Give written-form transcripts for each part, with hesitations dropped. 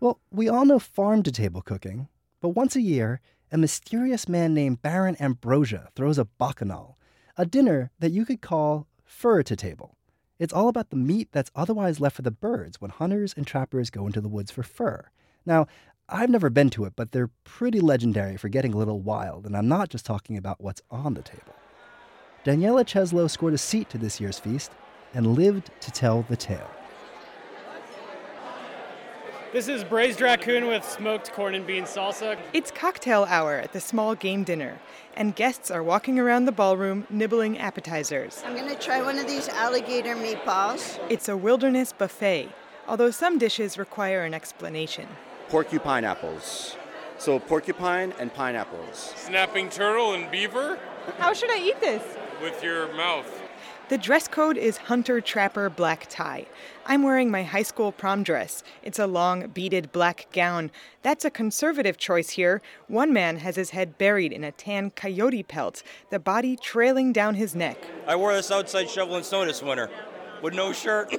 Well, we all know farm-to-table cooking, but once a year, a mysterious man named Baron Ambrosia throws a bacchanal, a dinner that you could call fur-to-table. It's all about the meat that's otherwise left for the birds when hunters and trappers go into the woods for fur. Now, I've never been to it, but they're pretty legendary for getting a little wild, and I'm not just talking about what's on the table. Daniela Cheslow scored a seat to this year's feast and lived to tell the tale. This is braised raccoon with smoked corn and bean salsa. It's cocktail hour at the small game dinner, and guests are walking around the ballroom nibbling appetizers. I'm going to try one of these alligator meatballs. It's a wilderness buffet, although some dishes require an explanation. Porcupine apples. So porcupine and pineapples. Snapping turtle and beaver? How should I eat this? With your mouth. The dress code is hunter-trapper black tie. I'm wearing my high school prom dress. It's a long, beaded black gown. That's a conservative choice here. One man has his head buried in a tan coyote pelt, the body trailing down his neck. I wore this outside shoveling snow this winter with no shirt.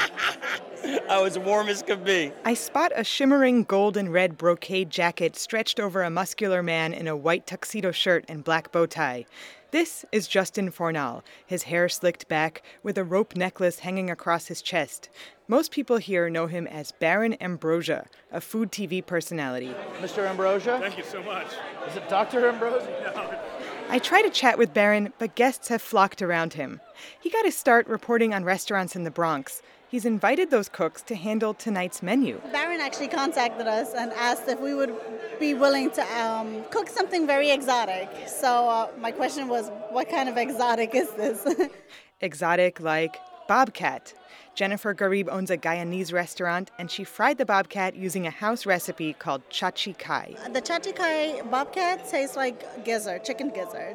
I was warm as could be. I spot a shimmering gold and red brocade jacket stretched over a muscular man in a white tuxedo shirt and black bow tie. This is Justin Fornal, his hair slicked back, with a rope necklace hanging across his chest. Most people here know him as Baron Ambrosia, a food TV personality. Mr. Ambrosia? Thank you so much. Is it Dr. Ambrosia? No. I try to chat with Baron, but guests have flocked around him. He got his start reporting on restaurants in the Bronx. He's invited those cooks to handle tonight's menu. Baron actually contacted us and asked if we would be willing to cook something very exotic. So my question was, what kind of exotic is this? Exotic like bobcat. Jennifer Garib owns a Guyanese restaurant, and she fried the bobcat using a house recipe called chachi kai. The chachi kai bobcat tastes like gizzard, chicken gizzard.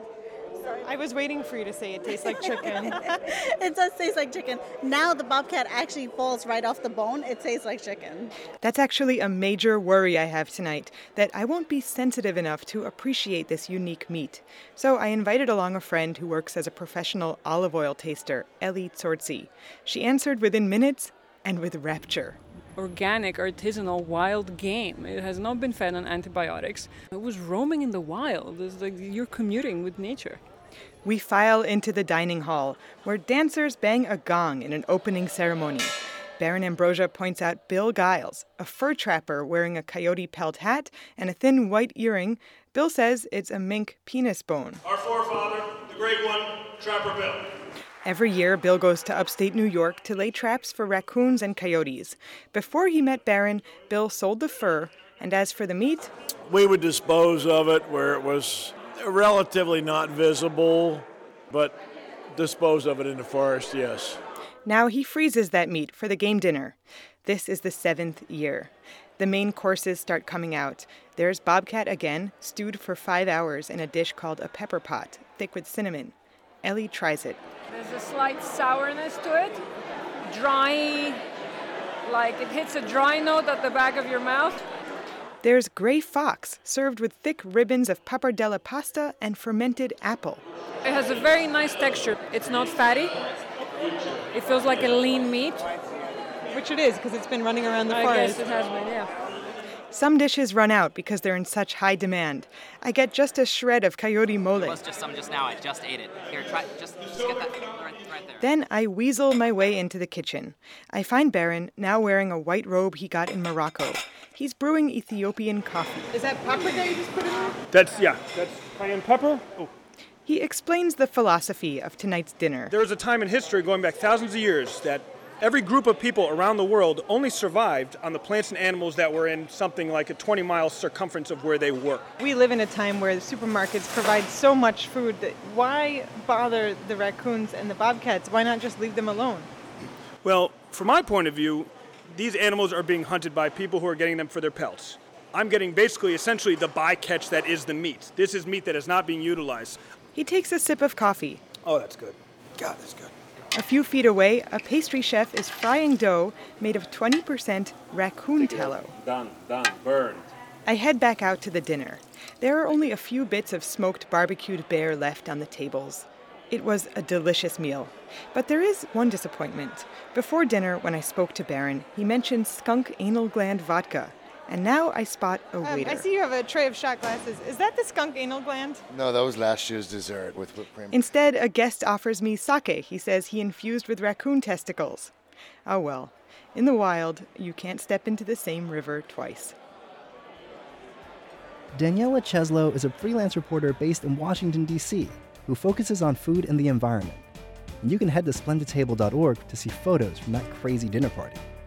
I was waiting for you to say it tastes like chicken. It does taste like chicken. Now the bobcat actually falls right off the bone. It tastes like chicken. That's actually a major worry I have tonight, that I won't be sensitive enough to appreciate this unique meat. So I invited along a friend who works as a professional olive oil taster, Ellie Tsortsi. She answered within minutes and with rapture. Organic, artisanal, wild game. It has not been fed on antibiotics. It was roaming in the wild. It's like you're commuting with nature. We file into the dining hall, where dancers bang a gong in an opening ceremony. Baron Ambrosia points out Bill Giles, a fur trapper wearing a coyote pelt hat and a thin white earring. Bill says it's a mink penis bone. Our forefather, the great one, Trapper Bill. Every year, Bill goes to upstate New York to lay traps for raccoons and coyotes. Before he met Baron, Bill sold the fur, and as for the meat... We would dispose of it where it was relatively not visible, but dispose of it in the forest, yes. Now he freezes that meat for the game dinner. This is the 7th year. The main courses start coming out. There's bobcat again, stewed for 5 hours in a dish called a pepper pot, thick with cinnamon. Ellie tries it. There's a slight sourness to it. Dry, like it hits a dry note at the back of your mouth. There's gray fox, served with thick ribbons of pappardelle pasta and fermented apple. It has a very nice texture. It's not fatty. It feels like a lean meat. Which it is, because it's been running around the I forest. guess it has been, yeah. Some dishes run out because they're in such high demand. I get just a shred of coyote mole. There was just some just now. I just ate it. Here, try. Just get that right there. Then I weasel my way into the kitchen. I find Baron, now wearing a white robe he got in Morocco. He's brewing Ethiopian coffee. Is that paprika you just put in there? That's cayenne pepper. Oh. He explains the philosophy of tonight's dinner. There was a time in history going back thousands of years that every group of people around the world only survived on the plants and animals that were in something like a 20-mile circumference of where they were. We live in a time where the supermarkets provide so much food that why bother the raccoons and the bobcats? Why not just leave them alone? Well, from my point of view, these animals are being hunted by people who are getting them for their pelts. I'm getting essentially the bycatch that is the meat. This is meat that is not being utilized. He takes a sip of coffee. Oh, that's good. God, that's good. A few feet away, a pastry chef is frying dough made of 20% raccoon tallow. Done, burned. I head back out to the dinner. There are only a few bits of smoked barbecued bear left on the tables. It was a delicious meal. But there is one disappointment. Before dinner, when I spoke to Baron, he mentioned skunk anal gland vodka. And now I spot a waiter. I see you have a tray of shot glasses. Is that the skunk anal gland? No, that was last year's dessert with whipped cream. Instead, a guest offers me sake he says he infused with raccoon testicles. Oh well. In the wild, you can't step into the same river twice. Daniela Cheslow is a freelance reporter based in Washington, D.C., who focuses on food and the environment. And you can head to splendidtable.org to see photos from that crazy dinner party.